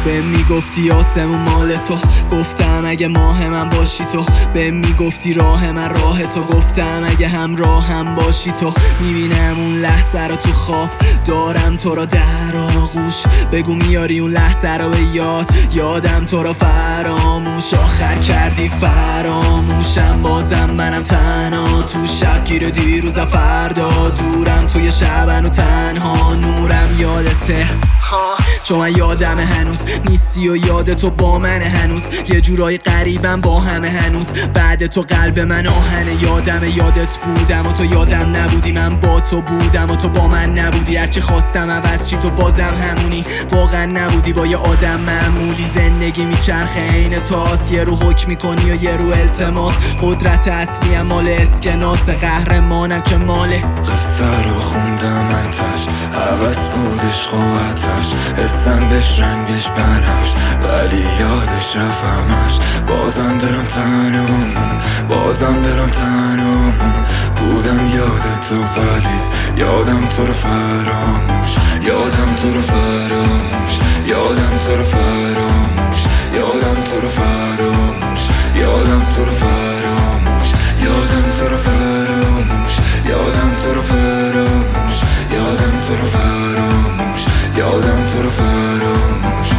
به میگفتی آسمون مال تو، گفتم اگه ماه من باشی تو. به میگفتی راه من راه تو، گفتم اگه همراه هم باشی تو. میبینم اون لحظه رو تو خواب، دارم تو را در آغوش. بگو میاری اون لحظه رو به یاد، یادم تو را فراموش. آخر کردی فراموشم، بازم منم تنها تو شبگیر دیروز فردا. دورم توی شبن و تنها، نورم یادته چون من یادم هنوز نیستی و یاد تو با من هنوز. یه جورای قریبم با همه هنوز، بعد تو قلب من آهنه. یادم یادت بودم و تو یادم نبودی، من با تو بودم و تو با من نبودی. هرچی خواستم عوض چی تو بازم همونی، واقعا نبودی با یه آدم معمولی. زندگی میچرخه عین تاس، یه رو حکم میکنی و یه رو التماس. قدرت اصلی مال اسکناس، قهرمانم که ماله. قصه رو خوندم اتش، عوض بود عشق و آتش. حسم بهش رنگش بنفش، ولی یادش رفتمش. بازم دلم تنمون، بازم دلم تنمون. بودم یاد تو ولی یادم تو رو فراموش. یادم تو رو فراموش، یادم تو رو فراموش. یادم تو رو فراموش، یادم تو رو فراموش. یادم تو رو فراموش، یادم تو رو فراموش. یادم تو رو فراموش، یادم تو رو فراموش.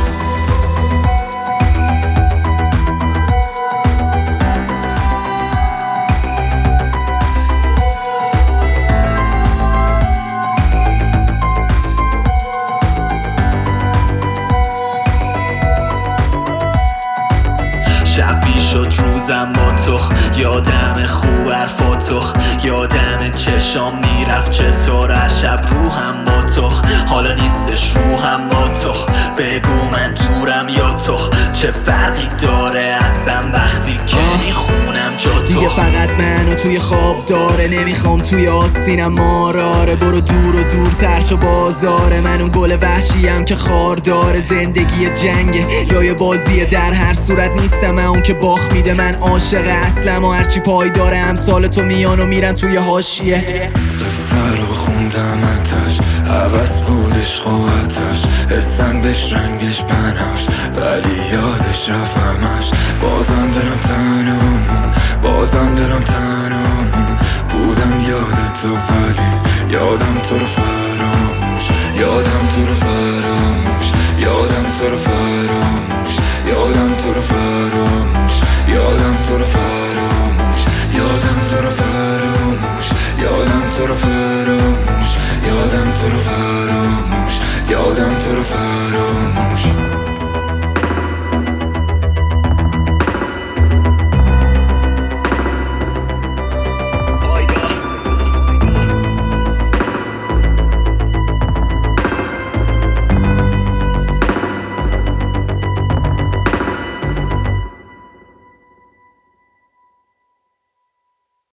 شب میشد روزم با تو، یادم خوب حرفاتو، یادم چشام میرفت چطور هر شب روحم با تو. حالا نیستش روحم با تو، بگو من دورم یا تو. چه فرقی داره اصلا وقتی که میخونم جا تو. دیگه فقط منو توی خواب داره، نمیخوام توی آستینم ماراره. برو دور و دورتر شو بازاره، من اون گل وحشیم که خار داره. زندگی جنگه یا یه بازیه، در هر صورت نیستم من اون که باخت میده. من عاشق اصلم و هرچی پای داره امثال تو میان و میرن توی حاشیه. قصه رو خوندم اتش، عوض بود عشق و آتش. حسم بهش رنگش بنفش، ولی یادش رفتمش. بازم دلم تنمون، بازم دلم تنمون. بودم یاد تو ولی یادم تو رو فراموش. یادم تو رو فراموش، یادم تو رو فراموش. یادم تو رو فراموش، یادم تو رو فراموش. یادم تو رو فراموش، یادم تو رو فراموش. یادم تو رو فراموش، یادم تو رو فراموش.